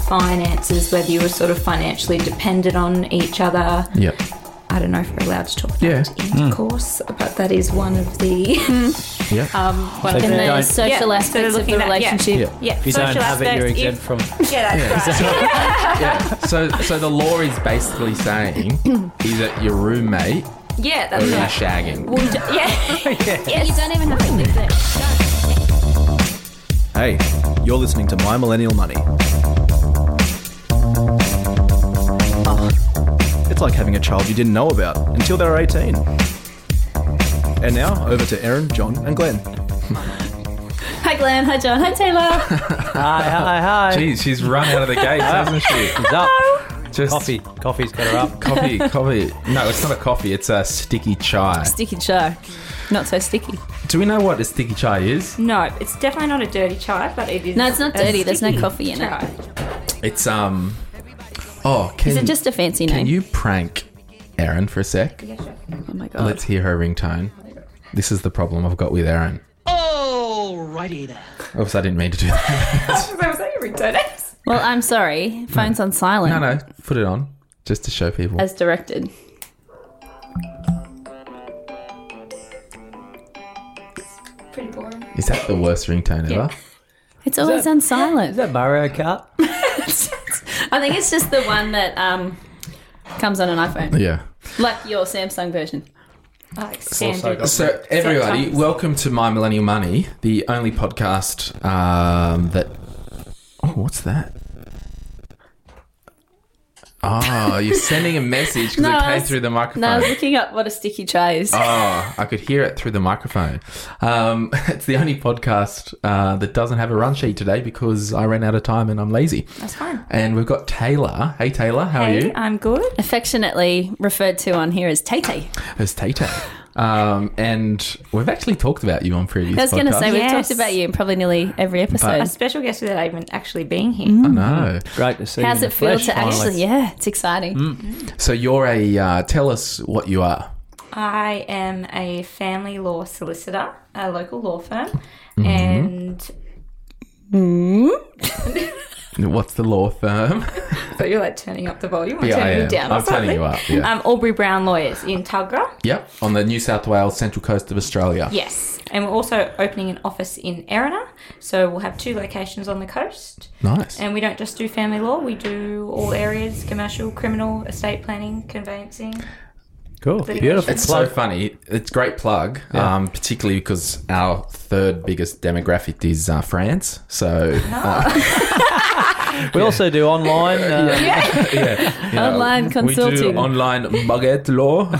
finances, whether you were sort of financially dependent on each other. Yep. I don't know if we're allowed to talk about Yeah. intercourse, but that is one of the Yep. one of in the the social aspects of the relationship. Yeah, If you don't social have it, you're aspects, exempt from. Yeah, that's right. Yeah. So the law is basically saying is that your roommate Yeah, or that's you're right. shagging. Yeah. You don't even have to live there. Hey, you're listening to My Millennial Money. It's like having a child you didn't know about until they were 18. And now, over to Erin, John and Glenn. Hi, Glenn. Hi, John. Hi, Taylor. Hi. Jeez, she's run out of the gates, hasn't she? She's up. Just Coffee's got her up. Coffee. No, it's not a coffee. It's a sticky chai. Sticky chai. Not so sticky. Do we know what a sticky chai is? No, it's definitely not a dirty chai, but it is. No, it's not a dirty. There's no sticky coffee in it. chai. It's Oh, Is it just a fancy name? Can you prank Erin for a sec? Yeah, sure. Oh, my God. Let's hear her ringtone. This is the problem I've got with Erin. Alrighty then. Oops, I didn't mean to do that. Was that your ringtone? Well, I'm sorry. Phone's on silent. No, put it on just to show people. As directed. Pretty boring. Is that the worst ringtone ever? Yeah. It's always on silent. Is that Mario Kart? I think it's just the one that comes on an iPhone. Yeah. Like your Samsung version. Like standard. So, everybody, Set welcome to My Millennial Money, the only podcast that... Oh, what's that? Oh, you're sending a message because No, it I came was- through the microphone. No, I was looking up what a sticky chai is. Oh, I could hear it through the microphone. It's the only podcast that doesn't have a run sheet today because I ran out of time and I'm lazy. That's fine. And we've got Taylor. Hey, Taylor, how are Hey, you? I'm good. Affectionately referred to on here as Tay-Tay. It's Tay-Tay. And we've actually talked about you on previous I was going to podcasts. say, we've Yes. talked about you in probably nearly every episode. A special guest without even actually being here. I know. Great to see How's you in it feel the flesh, to finally. actually... Yeah, it's exciting. So you're tell us what you are. I am a family law solicitor, a local law firm, Mm-hmm. and What's the law firm? so you're like turning up the volume. I'm Yeah, I turning you am. down. I'm or something. turning you up, yeah. Aubrey Brown Lawyers in Tuggerah. Yep, on the New South Wales Central Coast of Australia. Yes, and we're also opening an office in Erina, so we'll have 2 locations on the coast. Nice. And we don't just do family law; we do all areas: commercial, criminal, estate planning, conveyancing. Cool. Beautiful. It's so funny. It's a great plug, Yeah. particularly because our third biggest demographic is France. So We also do online. yeah, you Online We consulting. do online baguette law.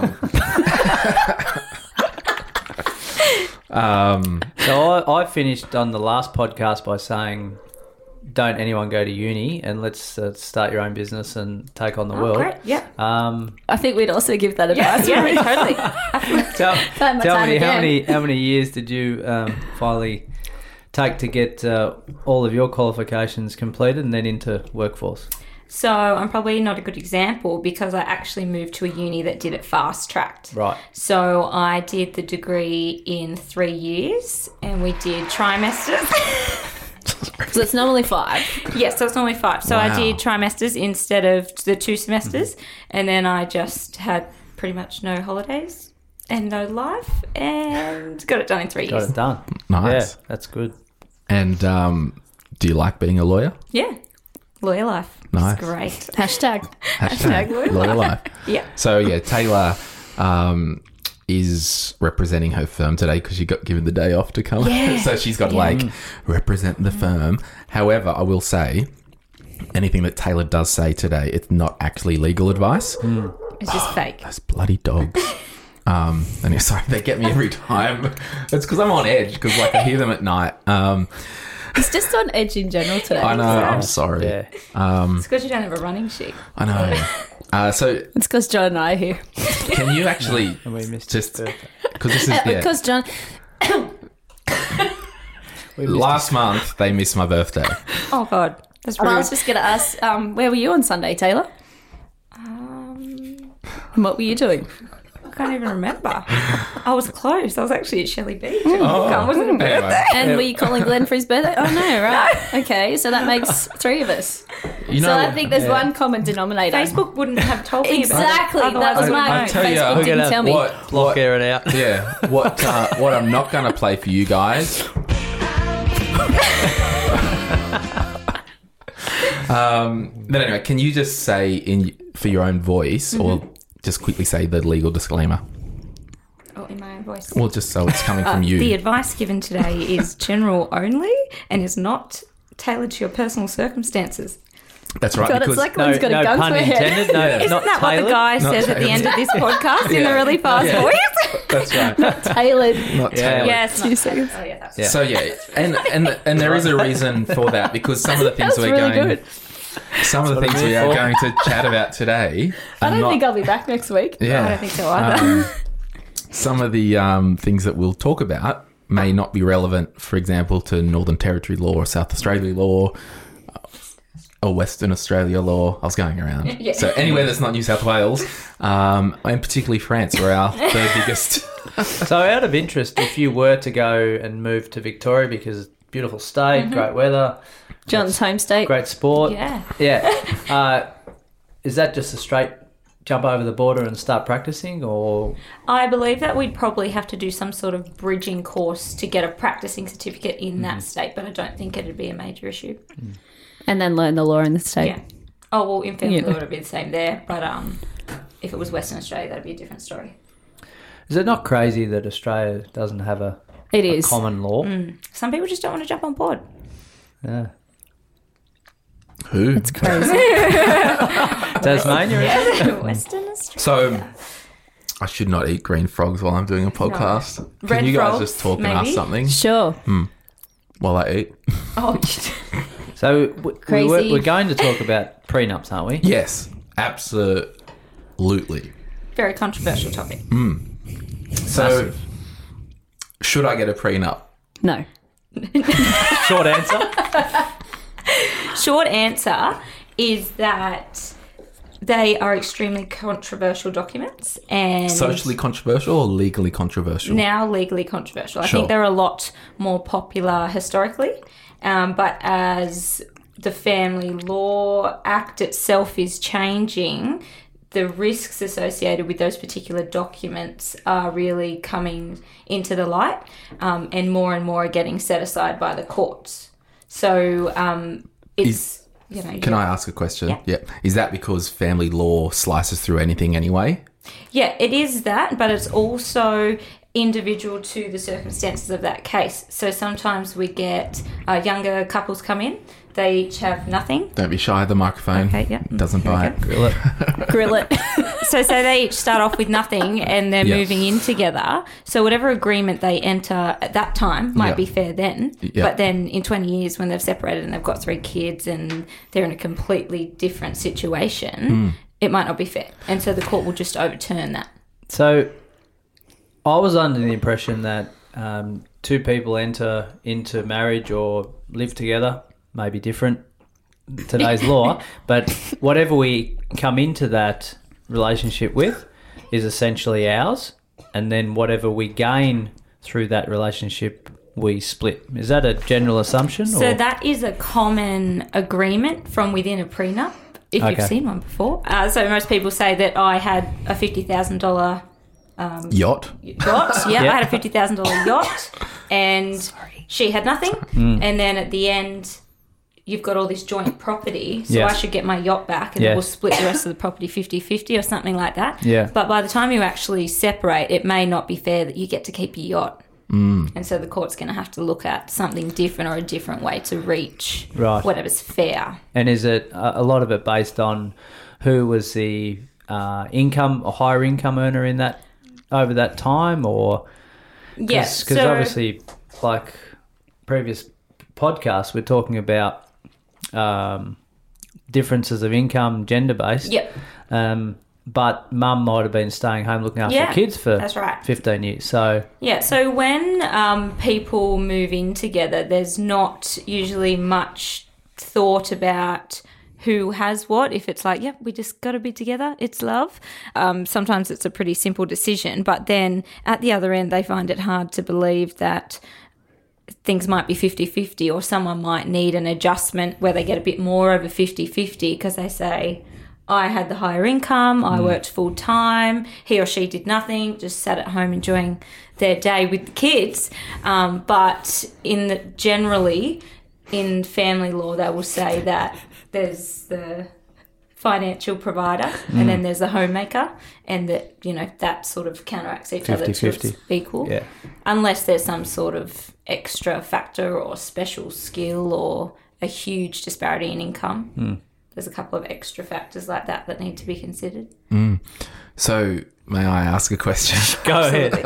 So I finished on the last podcast by saying, don't anyone go to uni and let's start your own business and take on the world. Great, yeah. I think we'd also give that advice. Yeah, totally. Tell, Time and tell time me again. how many years did you finally take to get all of your qualifications completed and then into workforce? So I'm probably not a good example because I actually moved to a uni that did it fast tracked. Right. So I did the degree in 3 years and we did trimesters. So it's normally 5. Yes, so it's normally 5. So I Wow. did trimesters instead of the 2 semesters. And then I just had pretty much no holidays and no life and got it done in 3 Got years. it done. Nice. Yeah, that's good. And do you like being a lawyer? Yeah. Lawyer life. Nice. It's great. Hashtag. Hashtag lawyer lawyer life. Yeah. So yeah, Taylor is representing her firm today because she got given the day off to come. Yeah. So she's got to like represent the firm. However, I will say anything that Taylor does say today, it's not actually legal advice. It's just fake. Those bloody dogs. And sorry, they get me every time. It's because I'm on edge because like I hear them at night. It's just on edge in general today. I know. I'm sorry. Yeah. It's because you don't have a running sheet. I know. So It's because John and I are here. can you actually And we missed just his birthday. because this is yeah. Because John... We missed Last month they missed my birthday. Oh, God. That's Well, I rude. was just going to ask, where were you on Sunday, Taylor? And what were you doing? can't even remember. I was close. I was actually at Shelley Beach. It wasn't a birthday. Anyway. And were you calling Glenn for his birthday? Oh, no, right. Okay, so that makes 3 of us. You know, So I think there's one common denominator. Facebook wouldn't have told me Exactly. about it. That was Otherwise I my would tell you, Facebook we're didn't tell me. Block Aaron out. yeah, what I'm not going to play for you guys. But anyway, can you just say for your own voice, or just quickly say the legal disclaimer? Oh, in my own voice. Well, just so it's coming from you. The advice given today is general only and is not tailored to your personal circumstances. That's right. God, it's because like one's got a gun pun to her head. intended. No, Isn't not that what the tailored. guy Not says at the end of this podcast in Yeah. a really fast Yeah. voice? that's right. Tailored. Not Yeah. tailored. Yes. 2 seconds. Oh, yeah, that's Yeah. So yeah, and there is a reason for that, because some of the things That's we're really going, good. some of the things we are going to chat about today are I don't not. think I'll be back next week. Yeah. I don't think so either. Some of the things that we'll talk about may not be relevant, for example, to Northern Territory law or South Australia law or Western Australia law. I was going around. Yeah. So anywhere that's not New South Wales, and particularly France, were our third biggest. So out of interest, if you were to go and move to Victoria, because beautiful state, great weather, John's home state. great sport. Yeah. Yeah. Is that just a straight jump over the border and start practicing, or I believe that we'd probably have to do some sort of bridging course to get a practicing certificate in that state, but I don't think it'd be a major issue. And then learn the law in the state. Yeah. Oh, well, in family Yeah. law, it'd be the same there, but if it was Western Australia, that'd be a different story. is it not crazy that Australia doesn't have a It is. common law? Some people just don't want to jump on board. Yeah. Who? It's crazy. Tasmania, is it? Western Australia. So I should not eat green frogs while I'm doing a podcast. Can Red you guys frogs, just talk and ask maybe? something Sure. while I eat? Oh, So Crazy. we're going to talk about prenups, aren't we? Yes, absolutely. very controversial topic. So, should I get a prenup? No. Short answer. Short answer is that they are extremely controversial documents and Socially controversial or legally controversial? now legally controversial. I Sure. think they're a lot more popular historically, but as the Family Law Act itself is changing, the risks associated with those particular documents are really coming into the light, and more are getting set aside by the courts. So it's, Can I ask a question? Yeah. Is that because family law slices through anything anyway? Yeah, it is that, but it's also individual to the circumstances of that case. So sometimes we get younger couples come in, they each have nothing. Don't be shy of the microphone. Okay, yeah. Doesn't bite. Grill it. Grill it. So they each start off with nothing and they're Yeah. moving in together. So whatever agreement they enter at that time might Yeah. be fair then. Yeah. But then in 20 years when they've separated and they've got 3 kids and they're in a completely different situation, it might not be fair. And so the court will just overturn that. So I was under the impression that 2 people enter into marriage or live together, may be different, today's law, but whatever we come into that relationship with is essentially ours, and then whatever we gain through that relationship we split. Is that a general assumption? So or? that is a common agreement from within a prenup, if Okay. you've seen one before. So most people say that I had a $50,000 Yacht? yacht. Yeah, Yeah. I had a $50,000 yacht, and she had nothing. And then at the end, you've got all this joint property, so Yeah. I should get my yacht back, and Yeah. then we'll split the rest of the property 50-50 or something like that. Yeah. But by the time you actually separate, it may not be fair that you get to keep your yacht. And so the court's going to have to look at something different or a different way to reach Right. whatever's fair. And is it a lot of it based on who was the income or higher income earner in that over that time, or Yes. because obviously, like previous podcasts, we're talking about differences of income, gender based. Yep. But mum might have been staying home looking after Yeah, the kids for that's right. 15 years. So Yeah, so when people move in together, there's not usually much thought about who has what. If it's like, yep, we just got to be together, it's love. Sometimes it's a pretty simple decision, but then at the other end, they find it hard to believe that things might be 50-50, or someone might need an adjustment where they get a bit more over 50-50 because they say, I had the higher income, I worked full time, he or she did nothing, just sat at home enjoying their day with the kids. But generally in family law, they will say that there's the financial provider and then there's the homemaker, and that, that sort of counteracts each other to 50-50. equal. Yeah. Unless there's some sort of extra factor or special skill or a huge disparity in income. There's a couple of extra factors like that need to be considered. So, may I ask a question? Go ahead.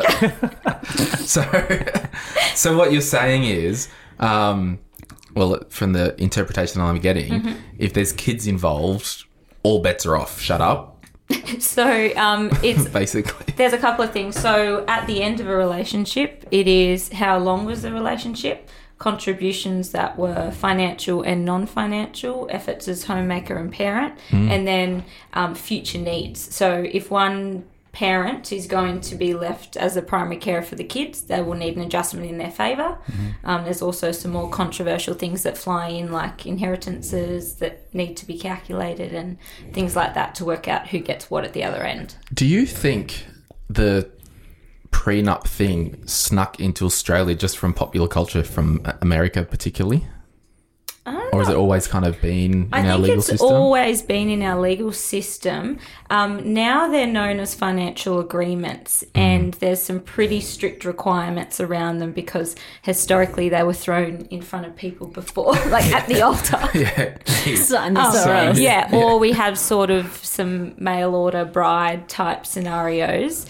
So what you're saying is, from the interpretation I'm getting, if there's kids involved, all bets are off. Shut up. So it's basically. There's a couple of things. So at the end of a relationship, it is how long was the relationship, contributions that were financial and non-financial, efforts as homemaker and parent, and then future needs. So if one parent is going to be left as a primary carer for the kids, they will need an adjustment in their favour. There's also some more controversial things that fly in, like inheritances that need to be calculated and things like that to work out who gets what at the other end. Do you think the prenup thing snuck into Australia just from popular culture from America particularly? Or has it always kind of been in our legal system? I think it's always been in our legal system. Now they're known as financial agreements, and there's some pretty strict requirements around them because historically they were thrown in front of people before, like at the altar. Sign this or else. Or we have sort of some mail order bride type scenarios.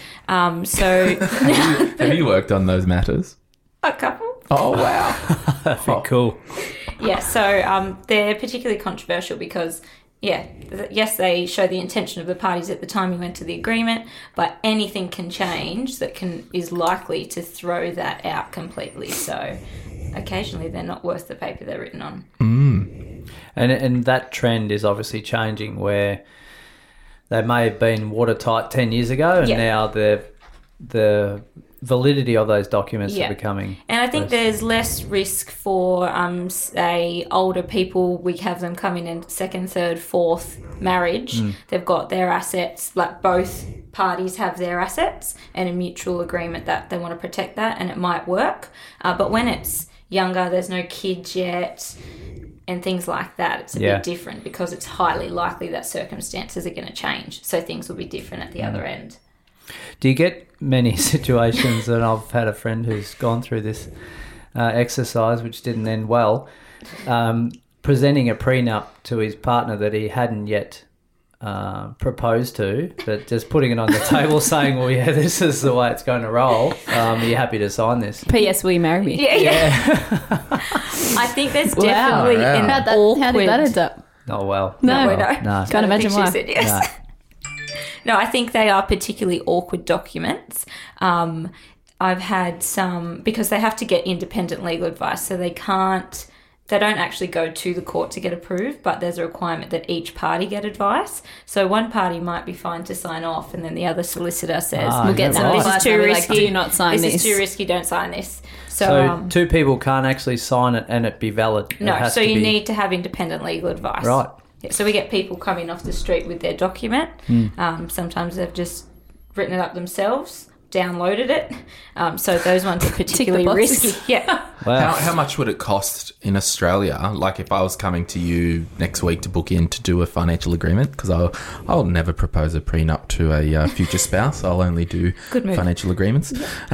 Have you worked on those matters? A couple. Oh, wow. That'd be cool. Yeah, so they're particularly controversial because, yes, they show the intention of the parties at the time you enter the agreement, but anything can change that is likely to throw that out completely. So occasionally they're not worth the paper they're written on. And that trend is obviously changing, where they may have been watertight 10 years ago, and now the validity of those documents are becoming. And I think there's less risk for, say, older people. We have them come in second, third, fourth marriage. They've got their assets, like both parties have their assets and a mutual agreement that they want to protect that, and it might work. But when it's younger, there's no kids yet and things like that, it's a bit different because it's highly likely that circumstances are going to change. So things will be different at the other end. Do you get many situations, and I've had a friend who's gone through this exercise, which didn't end well, presenting a prenup to his partner that he hadn't yet proposed to, but just putting it on the table saying, well, yeah, this is the way it's going to roll. Are you happy to sign this? P.S. Will you marry me? Yeah. I think there's definitely an awkward... How did that end up? Oh, well. No. Can't imagine why. Said yes. No, I think they are particularly awkward documents. I've had some, because they have to get independent legal advice, so they don't actually go to the court to get approved, but there's a requirement that each party get advice. So one party might be fine to sign off, and then the other solicitor says, we'll get some this advice. is too risky. Like, do not sign this. This is too risky, don't sign this. So two people can't actually sign it and it be valid. No, so you need to have independent legal advice. Right. Yeah, so we get people coming off the street with their document. Sometimes they've just written it up themselves, downloaded it. So those ones are particularly risky. Yeah. Wow. How much would it cost in Australia? Like if I was coming to you next week to book in to do a financial agreement, because I'll never propose a prenup to a future spouse. I'll only do financial agreements.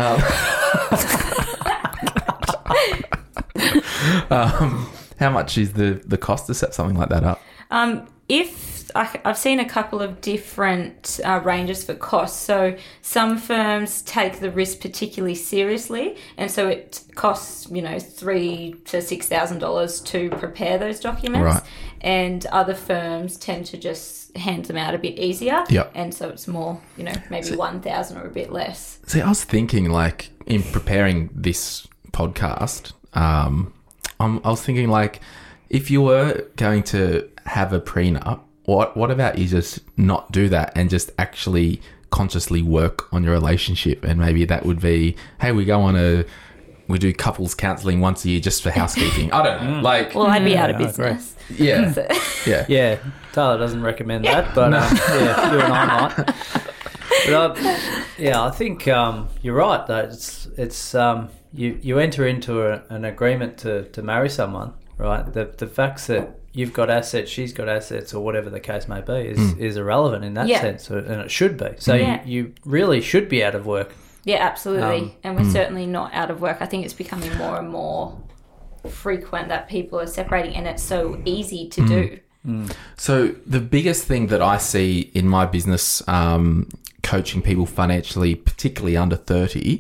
How much is the cost to set something like that up? I've seen a couple of different ranges for costs. So some firms take the risk particularly seriously, and so it costs $3,000 to $6,000 to prepare those documents. Right. And other firms tend to just hand them out a bit easier. Yep. And so it's more, maybe $1,000 or a bit less. See, I was thinking, like, in preparing this podcast, I was thinking, like, if you were going to have a prenup, what about you just not do that and just actually consciously work on your relationship? And maybe that would be, hey, we do couples counselling once a year just for housekeeping. I don't know. Like, Well, I'd be out of I agree. business. yeah, So- yeah. Yeah, Taylor doesn't recommend that, but yeah, you and I might. But I think you're right. Though it's you enter into an agreement to marry someone, right? The facts that you've got assets, she's got assets, or whatever the case may be, is irrelevant in that Yeah. sense, and it should be. So Yeah. you really should be out of work. Yeah, absolutely. And we're certainly not out of work. I think it's becoming more and more frequent that people are separating, and it's so easy to do. So the biggest thing that I see in my business, coaching people financially, particularly under 30,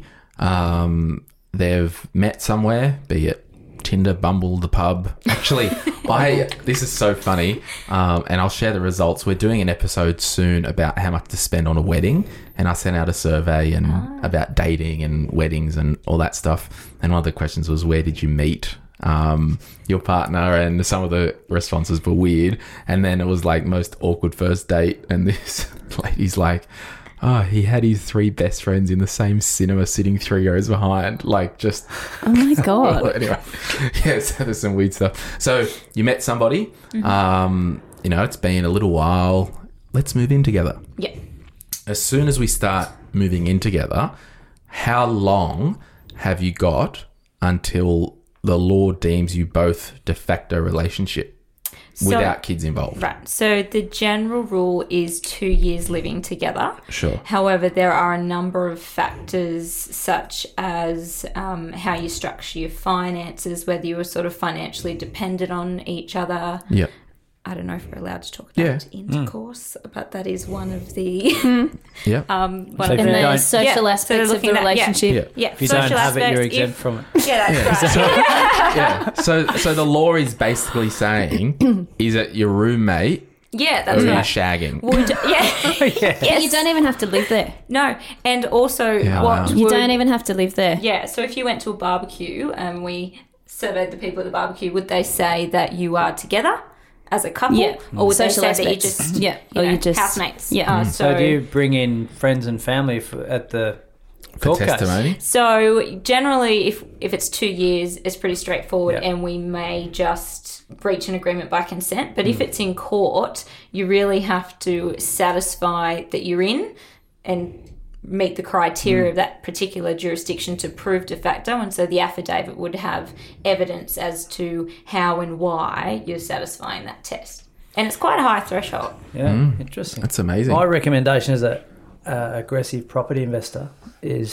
they've met somewhere, be it Tinder, Bumble, the pub. Actually, this is so funny, and I'll share the results. We're doing an episode soon about how much to spend on a wedding, and I sent out a survey about dating and weddings and all that stuff. And one of the questions was, where did you meet your partner? And some of the responses were weird. And then it was like, most awkward first date, and this lady's like, oh, he had his 3 best friends in the same cinema sitting 3 rows behind. Like, just... Oh my God. Well, anyway, yeah, so there's some weird stuff. So you met somebody, it's been a little while. Let's move in together. Yeah. As soon as we start moving in together, how long have you got until the law deems you both de facto relationship without kids involved? Right. So the general rule is 2 years living together. Sure. However, there are a number of factors such as how you structure your finances, whether you are sort of financially dependent on each other. Yeah. I don't know if we're allowed to talk about intercourse, but that is one of the Yeah. one So of if And you the the don't- social Yeah, so aspects they're of the looking at- yeah. relationship. Yeah. If you don't social have it, you're aspects, exempt from it. Yeah, that's right. Yeah. So the law is basically saying is that your roommate Yeah, or that's you're right. shagging. Would, yeah. But you don't even have to live there. No, and also Yeah, what wow. You would- don't even have to live there. Yeah, so if you went to a barbecue and we surveyed the people at the barbecue, would they say that you are together as a couple? Yeah. Or would Social they say that you aspects. just, Yeah. you Or know, you just- housemates? Yeah. So do you bring in friends and family at the For court case? testimony. So generally, if it's 2 years, it's pretty straightforward, Yeah. and we may just reach an agreement by consent. But if it's in court, you really have to satisfy that you're in and meet the criteria of that particular jurisdiction to prove de facto. And so the affidavit would have evidence as to how and why you're satisfying that test. And it's quite a high threshold. Yeah, interesting. That's amazing. My recommendation as a aggressive property investor is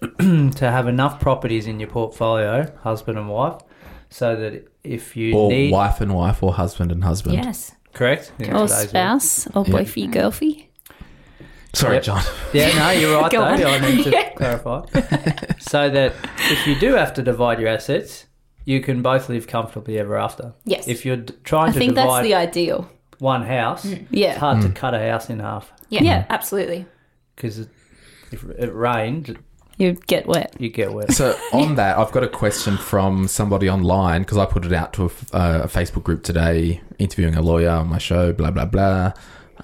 to have enough properties in your portfolio, husband and wife, so that if you Or need... wife and wife, or husband and husband. Yes. Correct? In Or today's spouse, or Yeah. boyfie, girlfie. Sorry, Yep. John. world. Yeah, no, you're right, Go though. on. I need to clarify. So that if you do have to divide your assets, you can both live comfortably ever after. Yes. If you're trying I to think that's divide the ideal. one house, Yeah. it's hard to cut a house in half Yeah, Yeah. absolutely. because if it rained, You get wet. you get wet. So on that, I've got a question from somebody online because I put it out to a Facebook group today, interviewing a lawyer on my show, blah, blah, blah.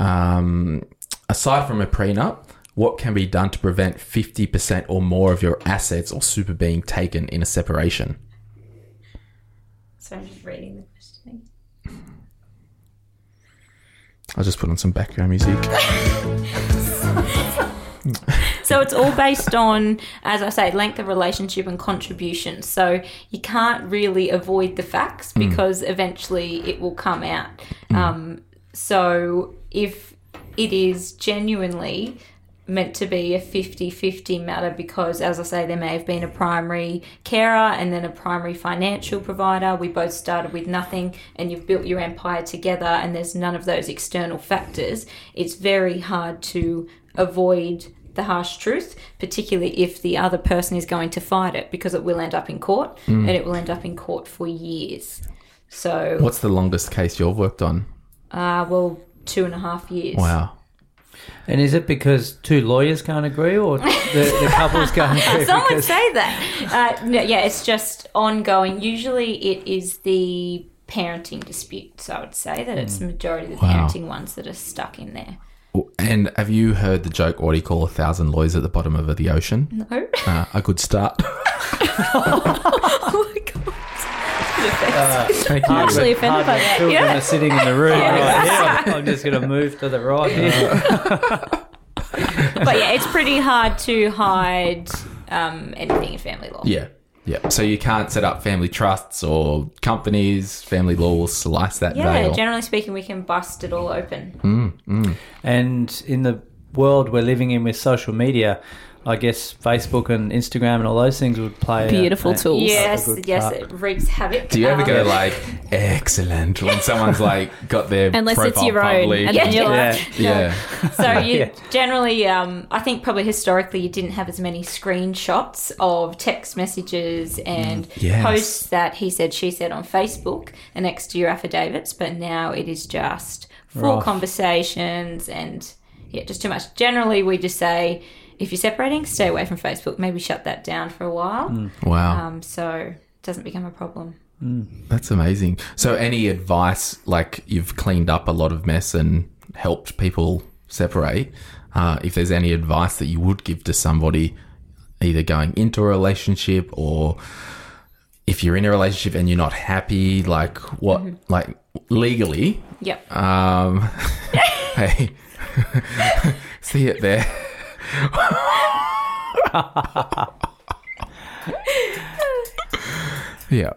Aside from a prenup, what can be done to prevent 50% or more of your assets or super being taken in a separation? So I'm just reading the question. I'll just put on some background music. So it's all based on, as I say, length of relationship and contribution. So you can't really avoid the facts because eventually it will come out. So if it is genuinely meant to be a 50-50 matter because, as I say, there may have been a primary carer and then a primary financial provider. We both started with nothing and you've built your empire together and there's none of those external factors. It's very hard to avoid the harsh truth, particularly if the other person is going to fight it, because it will end up in court and it will end up in court for years. So, What's the longest case you've worked on? 2.5 years. Wow. And is it because two lawyers can't agree or the couples can't agree? Some would Because- say that. No, yeah, it's just ongoing. Usually it is the parenting disputes. I would say that it's the majority of the Wow. parenting ones that are stuck in there. And have you heard the joke, what do you call 1,000 lawyers at the bottom of the ocean? No. A good start. Oh my god. Thank you. I'm actually offended by that. Children Yeah. are sitting in the room. Yeah. Right here. I'm just going to move to the right here. But yeah, it's pretty hard to hide anything in family law. Yeah. Yeah. So you can't set up family trusts or companies. Family law will slice that Yeah, veil. generally speaking, we can bust it all open. And in the world we're living in with social media, I guess Facebook and Instagram and all those things would play Beautiful tools. Yes, a good yes, part. it wreaks havoc. Do you ever go like, excellent, when someone's like got their Unless it's profile your own. public? And then you're Yeah. like, Yeah. So you Yeah. generally, I think probably historically you didn't have as many screenshots of text messages and Yes. posts that he said, she said on Facebook and next to your affidavits, but now it is just full Right. conversations and just too much. Generally, we just say, if you're separating, stay away from Facebook. Maybe shut that down for a while, Wow. so it doesn't become a problem. That's amazing. So any advice, like you've cleaned up a lot of mess and helped people separate, if there's any advice that you would give to somebody either going into a relationship or if you're in a relationship and you're not happy, like what, like legally, Yep. hey, see it there. Yeah.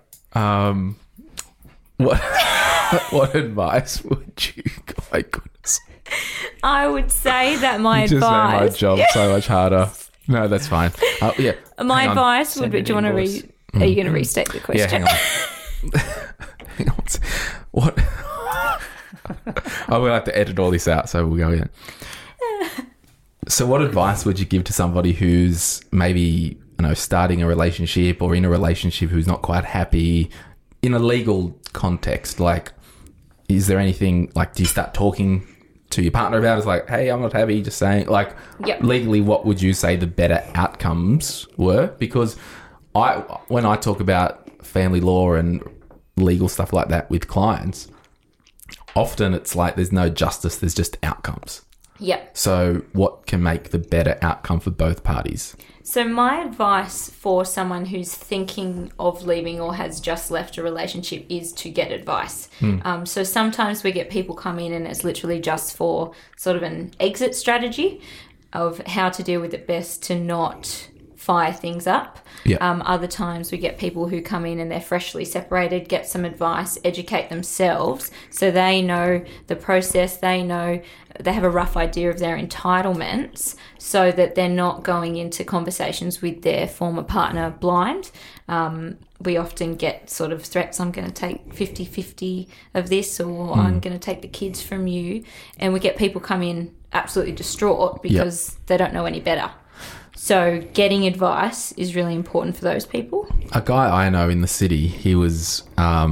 What advice would you? Oh my goodness! I would say that my You just made my advice. job so much harder. No, that's fine. Yeah. My hang on. advice would Send be, an do you want to invoice. Are you going to restate the Yeah, question? hang on. Hang on. What? I will have to edit all this out, so we'll go in. So, what advice would you give to somebody who's maybe starting a relationship or in a relationship who's not quite happy in a legal context? Like, is there anything like? Do you start talking to your partner about it? It's like, hey, I'm not happy. Just saying, like, Yep. legally, what would you say the better outcomes were? Because when I talk about family law and legal stuff like that with clients, often it's like there's no justice, there's just outcomes. Yep. So what can make the better outcome for both parties? So my advice for someone who's thinking of leaving or has just left a relationship is to get advice. So sometimes we get people come in and it's literally just for sort of an exit strategy of how to deal with it best to not fire things up. Yeah. Other times we get people who come in and they're freshly separated, get some advice, educate themselves so they know the process, they have a rough idea of their entitlements so that they're not going into conversations with their former partner blind. We often get sort of threats, I'm going to take 50-50 of this or I'm going to take the kids from you. And we get people come in absolutely distraught because they don't know any better. So getting advice is really important for those people. A guy I know in the city, he was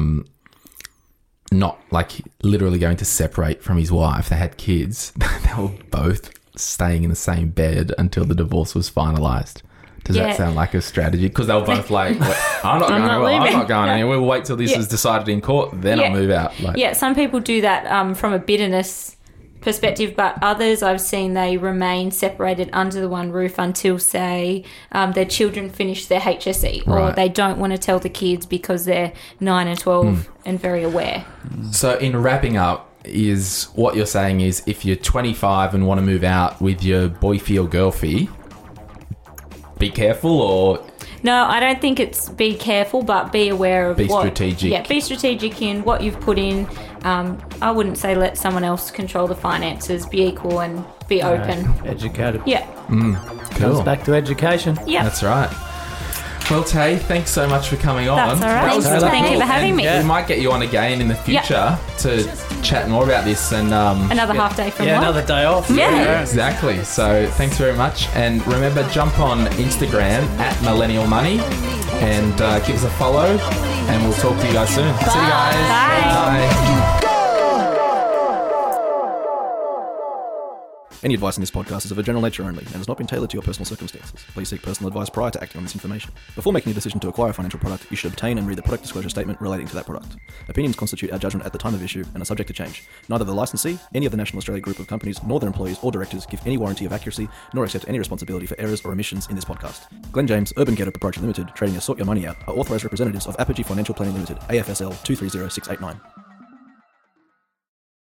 not like literally going to separate from his wife. They had kids. They were both staying in the same bed until the divorce was finalised. Does Yeah. that sound like a strategy? Because they were both like, I'm not going anywhere. I'm not going anywhere. We'll wait till this is decided in court, then I'll move out. Like, Yeah, some people do that from a bitterness perspective, but others I've seen they remain separated under the one roof until, say, their children finish their HSE or Right. they don't want to tell the kids because they're 9 and 12 and very aware. So in wrapping up, is what you're saying is if you're 25 and want to move out with your boyfie or girlfie, be careful or... No, I don't think it's be careful, but be aware of Be what... strategic. Yeah, be strategic in what you've put in. I wouldn't say let someone else control the finances. Be equal and be open. Educated. Yeah, Comes back to education. yeah. That's right. Well, Tay, thanks so much for coming on. That's all right. That was Thank really you cool. for having And me. We might get you on again in the future to chat more about this and Another half day from Yeah, work. another day off. Yeah. Exactly. So thanks very much. And remember, jump on Instagram at Millennial Money and give us a follow. And we'll talk to you guys soon. See you guys. Bye. Bye. Any advice in this podcast is of a general nature only and has not been tailored to your personal circumstances. Please seek personal advice prior to acting on this information. Before making a decision to acquire a financial product, you should obtain and read the product disclosure statement relating to that product. Opinions constitute our judgment at the time of issue and are subject to change. Neither the licensee, any of the National Australia Group of companies, nor their employees or directors give any warranty of accuracy, nor accept any responsibility for errors or omissions in this podcast. Glenn James, Urban Ghetto Proprietary Limited, trading as Sort Your Money Out, are authorised representatives of Apogee Financial Planning Limited, AFSL 230689.